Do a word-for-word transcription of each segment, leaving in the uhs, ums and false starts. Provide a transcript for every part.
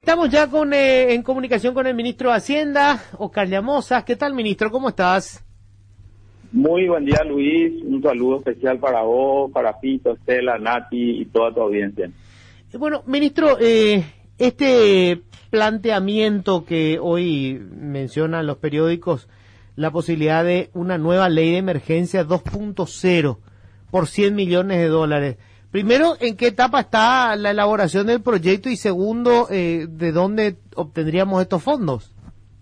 Estamos ya con eh, en comunicación con el ministro de Hacienda, Oscar Llamosa. ¿Qué tal, ministro? ¿Cómo estás? Muy buen día, Luis. Un saludo especial para vos, para Pito, Estela, Nati y toda tu audiencia. Bueno, ministro, eh, este planteamiento que hoy mencionan los periódicos, la posibilidad de una nueva ley de emergencia dos punto cero por cien millones de dólares. Primero, ¿en qué etapa está la elaboración del proyecto? Y segundo, eh, ¿de dónde obtendríamos estos fondos?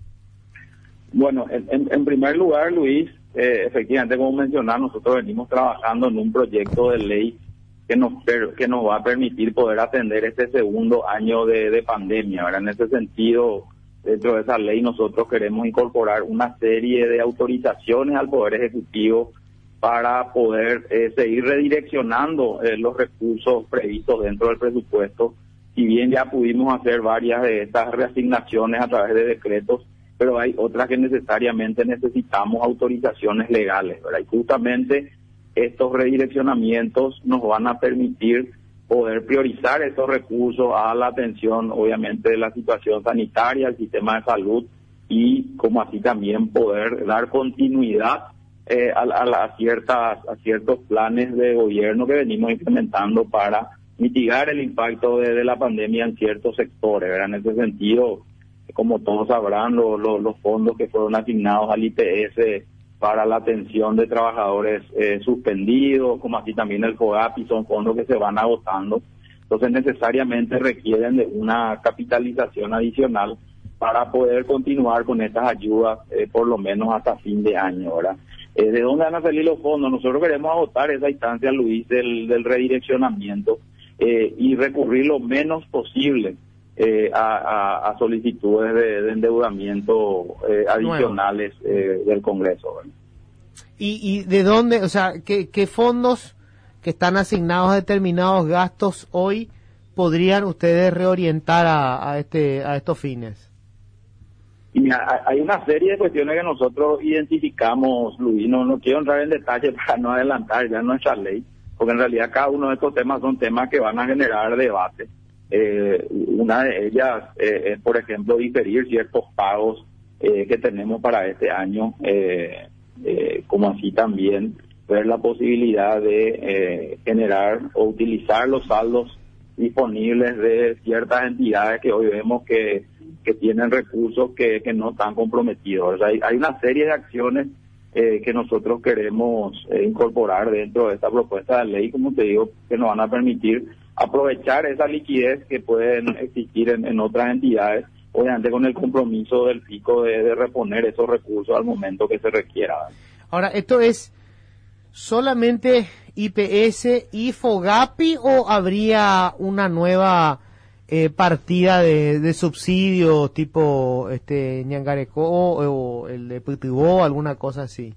Bueno, en, en primer lugar, Luis, eh, efectivamente, como mencionar, nosotros venimos trabajando en un proyecto de ley que nos per, que nos va a permitir poder atender este segundo año de, de pandemia. ¿Verdad? En ese sentido, dentro de esa ley nosotros queremos incorporar una serie de autorizaciones al Poder Ejecutivo para poder eh, seguir redireccionando eh, los recursos previstos dentro del presupuesto. Si bien ya pudimos hacer varias de estas reasignaciones a través de decretos, pero hay otras que necesariamente necesitamos autorizaciones legales, ¿verdad? Y justamente estos redireccionamientos nos van a permitir poder priorizar estos recursos a la atención, obviamente, de la situación sanitaria, el sistema de salud, y como así también poder dar continuidad eh, a, a, a, ciertas, a ciertos planes de gobierno que venimos implementando para mitigar el impacto de, de la pandemia en ciertos sectores, ¿verdad? En ese sentido, como todos sabrán, lo, lo, los fondos que fueron asignados al I P S para la atención de trabajadores eh, suspendidos, como así también el FOGAPI, son fondos que se van agotando. Entonces necesariamente requieren de una capitalización adicional para poder continuar con estas ayudas eh, por lo menos hasta fin de año, ¿verdad? Eh, ¿De dónde van a salir los fondos? Nosotros queremos agotar esa instancia, Luis, del, del redireccionamiento eh, y recurrir lo menos posible Eh, a, a, a solicitudes de, de endeudamiento eh, adicionales eh, del Congreso. ¿Verdad? ¿Y, ¿Y de dónde, o sea, qué, qué fondos que están asignados a determinados gastos hoy podrían ustedes reorientar a, a este a estos fines? Y mira, hay una serie de cuestiones que nosotros identificamos, Luis, no, no quiero entrar en detalle para no adelantar ya nuestra ley, porque en realidad cada uno de estos temas son temas que van a generar debate. Eh, una de ellas eh, es, por ejemplo, diferir ciertos pagos eh, que tenemos para este año, eh, eh, como así también ver la posibilidad de eh, generar o utilizar los saldos disponibles de ciertas entidades que hoy vemos que, que tienen recursos que, que no están comprometidos. O sea, hay, hay una serie de acciones eh, que nosotros queremos eh, incorporar dentro de esta propuesta de ley, como te digo, que nos van a permitir aprovechar esa liquidez que pueden existir en, en otras entidades, obviamente con el compromiso del pico de, de reponer esos recursos al momento que se requiera. Ahora, ¿esto es solamente I P S y FOGAPI o habría una nueva eh, partida de, de subsidios tipo este Ñangarecó o, o el de Pitibó, alguna cosa así?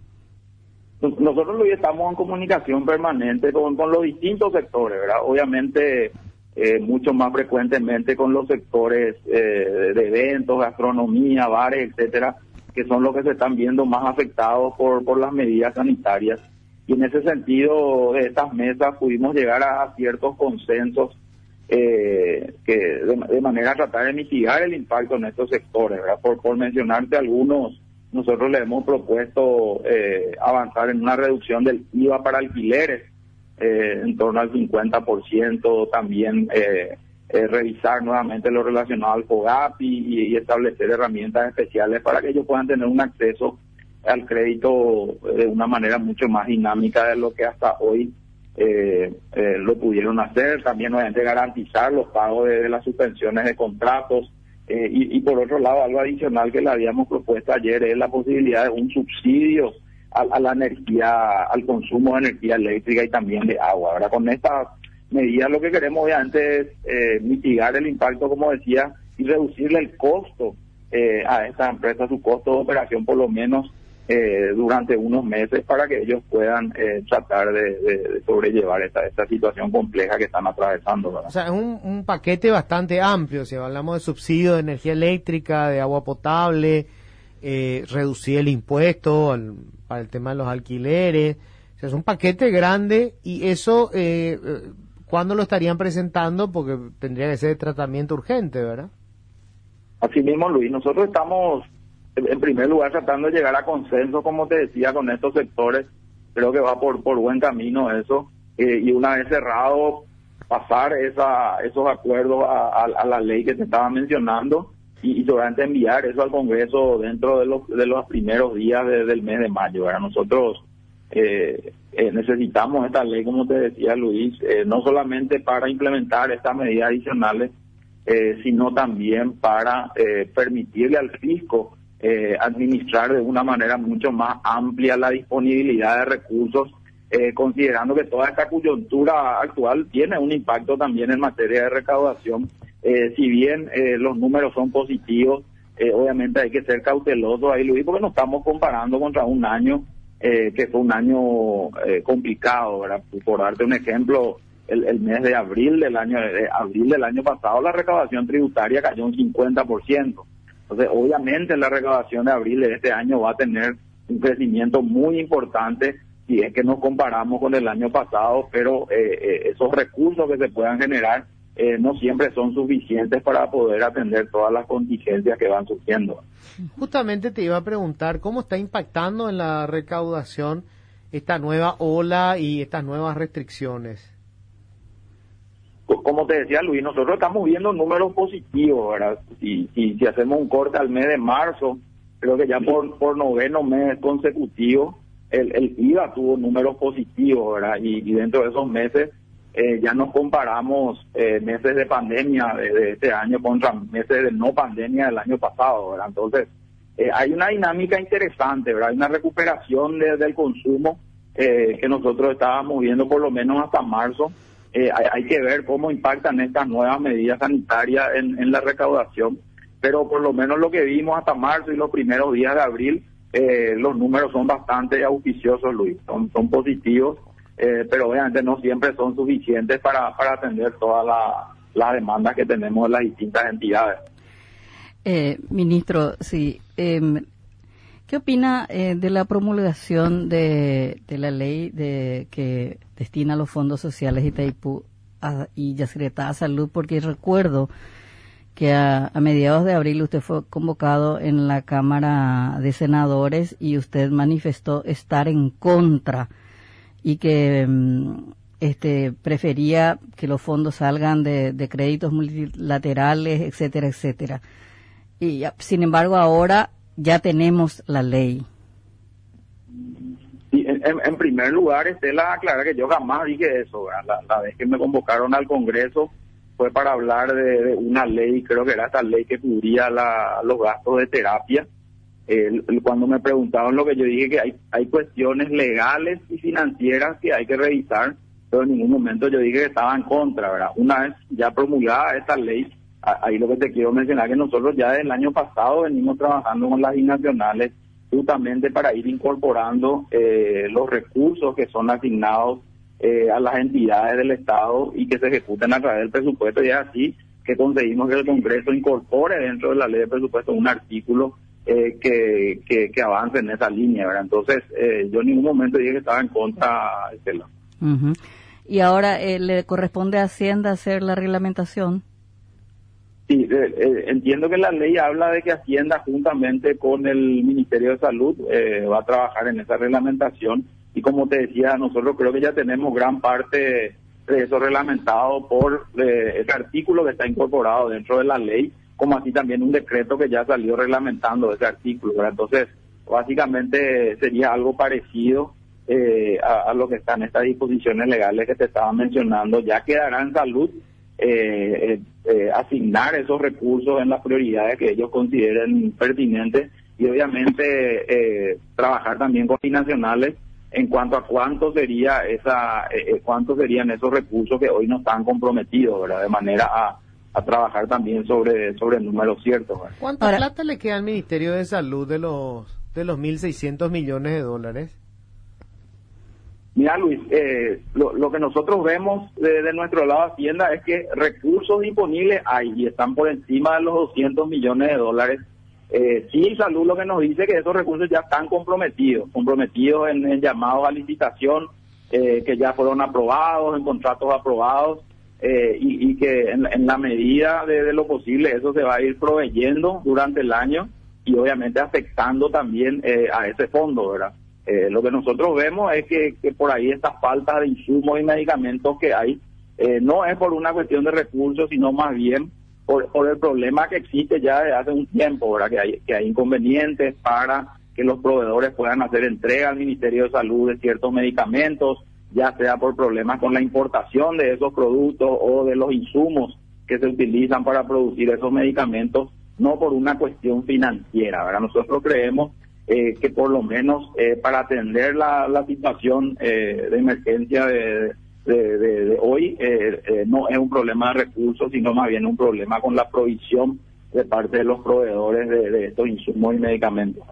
Nosotros hoy estamos en comunicación permanente con, con los distintos sectores, ¿verdad? Obviamente, eh, mucho más frecuentemente con los sectores eh, de eventos, gastronomía, bares, etcétera, que son los que se están viendo más afectados por, por las medidas sanitarias. Y en ese sentido, de estas mesas pudimos llegar a, a ciertos consensos eh, que de, de manera a tratar de mitigar el impacto en estos sectores, ¿verdad? Por, por mencionarte algunos, nosotros le hemos propuesto eh, avanzar en una reducción del I V A para alquileres eh, en torno al cincuenta por ciento, también eh, eh, revisar nuevamente lo relacionado al FOGAPI y, y establecer herramientas especiales para que ellos puedan tener un acceso al crédito de una manera mucho más dinámica de lo que hasta hoy eh, eh, lo pudieron hacer. También obviamente garantizar los pagos de, de las suspensiones de contratos. Eh, y, y por otro lado, algo adicional que le habíamos propuesto ayer es la posibilidad de un subsidio a, a la energía, al consumo de energía eléctrica y también de agua. Ahora, con estas medidas lo que queremos obviamente es eh, mitigar el impacto, como decía, y reducirle el costo eh, a estas empresas, su costo de operación por lo menos eh, durante unos meses, para que ellos puedan eh, tratar de, de, de sobrellevar esta, esta situación compleja que están atravesando, ¿verdad? O sea, es un, un paquete bastante amplio. Si hablamos de subsidio de energía eléctrica, de agua potable, eh, reducir el impuesto al, para el tema de los alquileres. O sea, es un paquete grande. Y eso, eh, ¿cuándo lo estarían presentando? Porque tendría que ser de tratamiento urgente, ¿verdad? Así mismo, Luis, nosotros estamos en primer lugar tratando de llegar a consenso, como te decía, con estos sectores. Creo que va por por buen camino eso, eh, y una vez cerrado, pasar esa esos acuerdos a, a, a la ley que te estaba mencionando y, y seguramente enviar eso al Congreso dentro de los de los primeros días de, del mes de mayo. ¿verdad? Nosotros eh, eh, necesitamos esta ley, como te decía Luis, eh, no solamente para implementar estas medidas adicionales, eh, sino también para eh, permitirle al fisco Eh, administrar de una manera mucho más amplia la disponibilidad de recursos, eh, considerando que toda esta coyuntura actual tiene un impacto también en materia de recaudación. Eh, si bien eh, los números son positivos, eh, obviamente hay que ser cautelosos ahí, Luis, porque nos estamos comparando contra un año eh, que fue un año eh, complicado, ¿verdad? Por darte un ejemplo, el, el mes de abril del año de abril del año pasado la recaudación tributaria cayó un cincuenta por ciento. Entonces, obviamente la recaudación de abril de este año va a tener un crecimiento muy importante si es que nos comparamos con el año pasado, pero eh, eh, esos recursos que se puedan generar eh, no siempre son suficientes para poder atender todas las contingencias que van surgiendo. Justamente te iba a preguntar, ¿cómo está impactando en la recaudación esta nueva ola y estas nuevas restricciones? Como te decía Luis, nosotros estamos viendo números positivos, ¿verdad? Si, si, si hacemos un corte al mes de marzo, creo que ya por, por noveno mes consecutivo, el, el I V A tuvo números positivos, ¿verdad? Y, y dentro de esos meses eh, ya nos comparamos eh, meses de pandemia de, de este año contra meses de no pandemia del año pasado, ¿verdad? Entonces, eh, hay una dinámica interesante, ¿verdad? Hay una recuperación de, del consumo eh, que nosotros estábamos viendo por lo menos hasta marzo. Eh, hay, hay que ver cómo impactan estas nuevas medidas sanitarias en, en la recaudación, pero por lo menos lo que vimos hasta marzo y los primeros días de abril, eh, los números son bastante auspiciosos, Luis, son, son positivos, eh, pero obviamente no siempre son suficientes para, para atender todas las la demandas que tenemos de las distintas entidades. Eh, ministro, sí, eh, ¿qué opina eh, de la promulgación de, de la ley de que destina los fondos sociales Itaipú a, y Yacyretá a salud? Porque recuerdo que a, a mediados de abril usted fue convocado en la Cámara de Senadores y usted manifestó estar en contra y que este prefería que los fondos salgan de, de créditos multilaterales, etcétera, etcétera. Y sin embargo ahora ya tenemos la ley. Sí, en, en primer lugar, Estela, aclarar que yo jamás dije eso. La, la vez que me convocaron al Congreso fue para hablar de, de una ley, creo que era esta ley que cubría la, los gastos de terapia. Eh, cuando me preguntaron lo que yo dije, que hay, hay cuestiones legales y financieras que hay que revisar, pero en ningún momento yo dije que estaba en contra, ¿verdad? Una vez ya promulgada esta ley, ahí lo que te quiero mencionar es que nosotros ya desde el año pasado venimos trabajando con las binacionales justamente para ir incorporando eh, los recursos que son asignados eh, a las entidades del Estado y que se ejecuten a través del presupuesto, y es así que conseguimos que el Congreso incorpore dentro de la ley de presupuesto un artículo eh, que, que, que avance en esa línea, ¿verdad? Entonces, eh, yo en ningún momento dije que estaba en contra de este lado. Uh-huh. Y ahora eh, le corresponde a Hacienda hacer la reglamentación. Sí, eh, eh, entiendo que la ley habla de que Hacienda juntamente con el Ministerio de Salud eh, va a trabajar en esa reglamentación, y como te decía, nosotros creo que ya tenemos gran parte de eso reglamentado por eh, ese artículo que está incorporado dentro de la ley, como así también un decreto que ya salió reglamentando ese artículo, ¿verdad? Entonces, básicamente sería algo parecido eh, a, a lo que están estas disposiciones legales que te estaba mencionando. Ya quedará en salud Eh, eh, eh, asignar esos recursos en las prioridades que ellos consideren pertinentes, y obviamente eh, trabajar también con binacionales en cuanto a cuánto sería esa eh, cuánto serían esos recursos que hoy no están comprometidos, ¿verdad? De manera a, a trabajar también sobre sobre números ciertos, ¿verdad? ¿Cuánta Ahora, plata le queda al Ministerio de Salud de los de los mil seiscientos millones de dólares? Mira, Luis, eh, lo, lo que nosotros vemos de, de nuestro lado de Hacienda es que recursos disponibles hay y están por encima de los doscientos millones de dólares. Eh, sí, Salud lo que nos dice que esos recursos ya están comprometidos, comprometidos en, en llamados a licitación, eh, que ya fueron aprobados, en contratos aprobados, eh, y, y que en, en la medida de, de lo posible eso se va a ir proveyendo durante el año y obviamente afectando también eh, a ese fondo, ¿verdad? Eh, lo que nosotros vemos es que, que por ahí esta falta de insumos y medicamentos que hay eh, no es por una cuestión de recursos, sino más bien por, por el problema que existe ya desde hace un tiempo, ¿verdad? Que hay, que hay inconvenientes para que los proveedores puedan hacer entrega al Ministerio de Salud de ciertos medicamentos, ya sea por problemas con la importación de esos productos o de los insumos que se utilizan para producir esos medicamentos, no por una cuestión financiera, ¿verdad? Nosotros creemos eh, que por lo menos eh, para atender la, la situación eh, de emergencia de, de, de, de hoy, eh, eh, no es un problema de recursos, sino más bien un problema con la provisión de parte de los proveedores de, de estos insumos y medicamentos.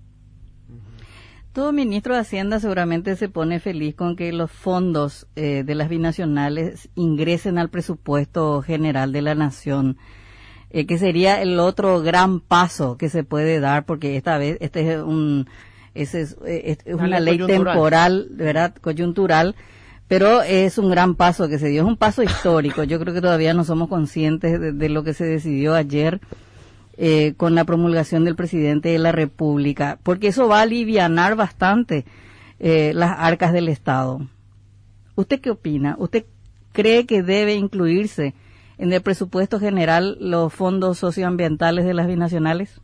Todo ministro de Hacienda seguramente se pone feliz con que los fondos eh, de las binacionales ingresen al presupuesto general de la Nación, eh, que sería el otro gran paso que se puede dar, porque esta vez este es un ese es, es, es una, una ley temporal, ¿verdad? Coyuntural, pero es un gran paso que se dio, es un paso histórico. Yo creo que todavía no somos conscientes de, de lo que se decidió ayer. Eh, con la promulgación del presidente de la República, porque eso va a alivianar bastante eh, las arcas del Estado. ¿Usted qué opina? ¿Usted cree que debe incluirse en el presupuesto general los fondos socioambientales de las binacionales?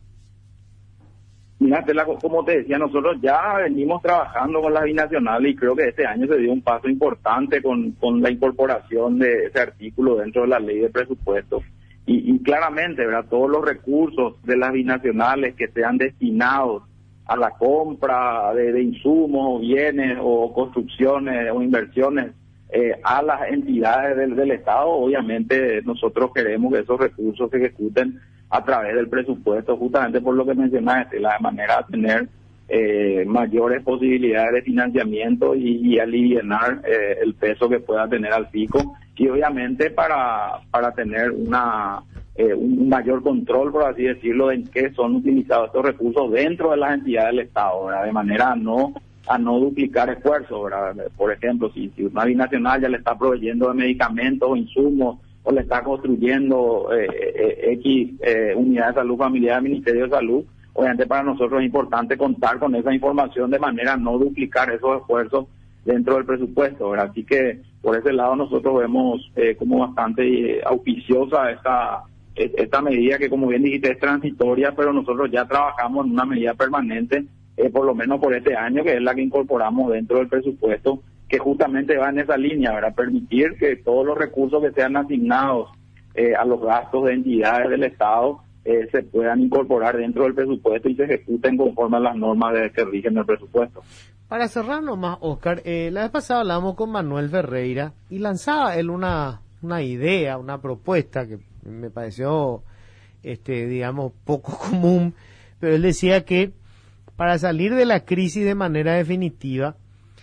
Mira, como te decía, nosotros ya venimos trabajando con las binacionales y creo que este año se dio un paso importante con, con la incorporación de ese artículo dentro de la ley de presupuesto. Y, y claramente, ¿verdad? Todos los recursos de las binacionales que sean destinados a la compra de, de insumos, bienes o construcciones o inversiones eh, a las entidades del, del Estado, obviamente nosotros queremos que esos recursos se ejecuten a través del presupuesto, justamente por lo que mencionaste, la manera de tener eh, mayores posibilidades de financiamiento y, y alivianar eh, el peso que pueda tener al pico. Y obviamente para para tener una eh, un mayor control, por así decirlo, de en qué son utilizados estos recursos dentro de las entidades del Estado, ¿verdad? De manera a no a no duplicar esfuerzos, ¿verdad? Por ejemplo, si, si una binacional ya le está proveyendo de medicamentos o insumos o le está construyendo eh, eh, X eh, unidad de salud familiar al Ministerio de Salud, obviamente para nosotros es importante contar con esa información de manera a no duplicar esos esfuerzos dentro del presupuesto, ¿verdad? Así que por ese lado nosotros vemos eh, como bastante eh, auspiciosa esta esta medida que, como bien dijiste, es transitoria, pero nosotros ya trabajamos en una medida permanente, eh, por lo menos por este año, que es la que incorporamos dentro del presupuesto, que justamente va en esa línea, ¿verdad? Permitir que todos los recursos que sean asignados eh, a los gastos de entidades del Estado eh, se puedan incorporar dentro del presupuesto y se ejecuten conforme a las normas de, que rigen el presupuesto. Para cerrar nomás, Oscar, eh, la vez pasada hablamos con Manuel Ferreira y lanzaba él una, una idea, una propuesta que me pareció, este, digamos, poco común, pero él decía que para salir de la crisis de manera definitiva,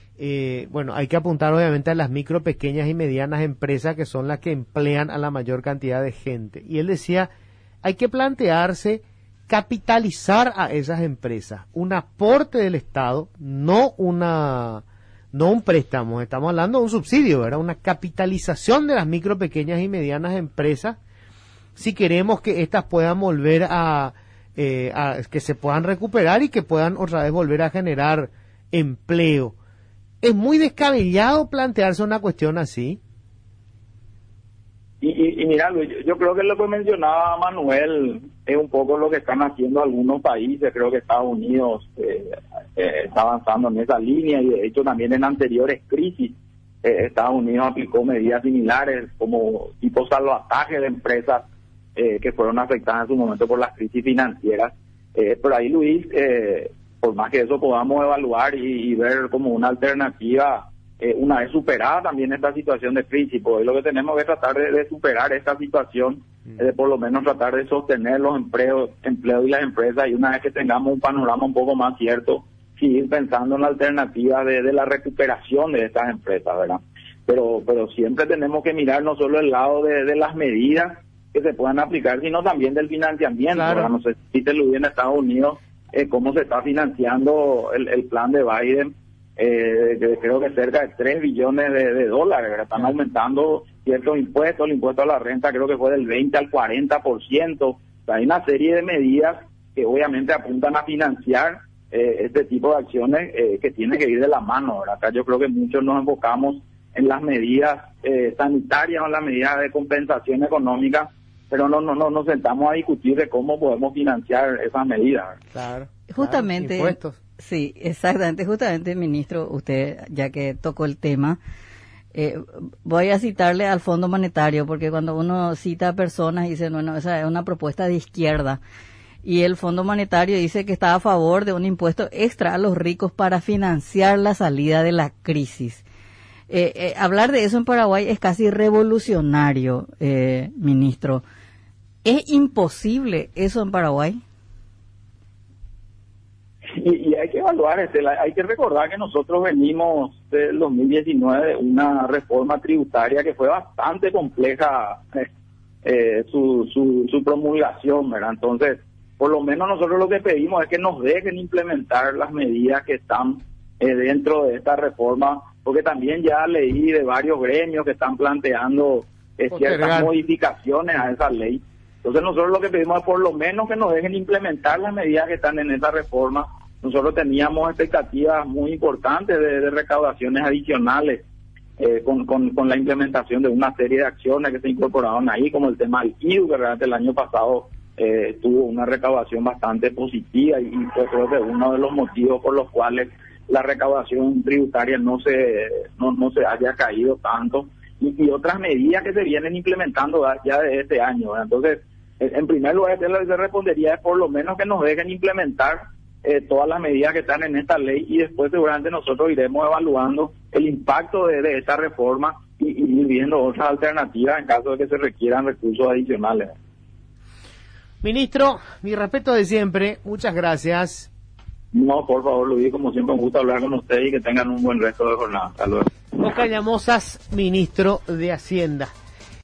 eh, bueno, hay que apuntar obviamente a las micro, pequeñas y medianas empresas que son las que emplean a la mayor cantidad de gente. Y él decía, hay que plantearse capitalizar a esas empresas, un aporte del Estado, no una no un préstamo, estamos hablando de un subsidio, ¿verdad? Una capitalización de las micro, pequeñas y medianas empresas, si queremos que éstas puedan volver a, eh, a que se puedan recuperar y que puedan otra vez volver a generar empleo. Es muy descabellado plantearse una cuestión así. Y, y, y mira, Luis, yo, yo creo que lo que mencionaba Manuel es un poco lo que están haciendo algunos países. Creo que Estados Unidos eh, eh, está avanzando en esa línea y de hecho también en anteriores crisis eh, Estados Unidos aplicó medidas similares como tipo salvataje de empresas eh, que fueron afectadas en su momento por las crisis financieras. Eh, por ahí, Luis, eh, por más que eso podamos evaluar y, y ver como una alternativa, Eh, una vez superada también esta situación de crisis, pues lo que tenemos que tratar de, de superar esta situación, mm. de por lo menos tratar de sostener los empleos, empleos y las empresas, y una vez que tengamos un panorama un poco más cierto, seguir pensando en la alternativa de, de la recuperación de estas empresas, ¿verdad? Pero pero siempre tenemos que mirar no solo el lado de, de las medidas que se puedan aplicar, sino también del financiamiento, claro. ¿verdad? No sé si te lo vi en Estados Unidos, eh, cómo se está financiando el, el plan de Biden. Eh, creo que cerca de tres billones de, de dólares, ¿verdad? Están aumentando ciertos impuestos, el impuesto a la renta creo que fue del veinte al cuarenta por ciento. O sea, hay una serie de medidas que obviamente apuntan a financiar eh, este tipo de acciones eh, que tienen que ir de la mano, ¿verdad? Acá yo creo que muchos nos enfocamos en las medidas eh, sanitarias o en las medidas de compensación económica, pero no no no nos sentamos a discutir de cómo podemos financiar esas medidas. Claro. Justamente. Claro, impuestos. Sí, exactamente. Justamente, ministro, usted, ya que tocó el tema, eh, voy a citarle al Fondo Monetario, porque cuando uno cita a personas y dice, bueno, esa es una propuesta de izquierda, y el Fondo Monetario dice que está a favor de un impuesto extra a los ricos para financiar la salida de la crisis. Eh, eh, hablar de eso en Paraguay es casi revolucionario, eh, ministro. ¿Es imposible eso en Paraguay? Y, y hay que evaluar, este, la, hay que recordar que nosotros venimos del dos mil diecinueve de una reforma tributaria que fue bastante compleja eh, eh, su, su, su promulgación, ¿verdad? Entonces, por lo menos nosotros lo que pedimos es que nos dejen implementar las medidas que están eh, dentro de esta reforma, porque también ya leí de varios gremios que están planteando eh, ciertas modificaciones a esa ley. Entonces nosotros lo que pedimos es por lo menos que nos dejen implementar las medidas que están en esa reforma. Nosotros teníamos expectativas muy importantes de, de recaudaciones adicionales eh, con, con, con la implementación de una serie de acciones que se incorporaron ahí, como el tema del I U, que realmente el año pasado eh, tuvo una recaudación bastante positiva, y, y fue creo que uno de los motivos por los cuales la recaudación tributaria no se no, no se haya caído tanto, y, y otras medidas que se vienen implementando ya de este año, ¿verdad? Entonces, en primer lugar, yo le respondería es por lo menos que nos dejen implementar eh, todas las medidas que están en esta ley, y después seguramente nosotros iremos evaluando el impacto de, de esta reforma y, y ir viendo otras alternativas en caso de que se requieran recursos adicionales. Ministro, mi respeto de siempre, muchas gracias. No, por favor, Luis, como siempre un gusto hablar con usted y que tengan un buen resto de jornada. Hasta luego. Oscar Llamosas, ministro de Hacienda.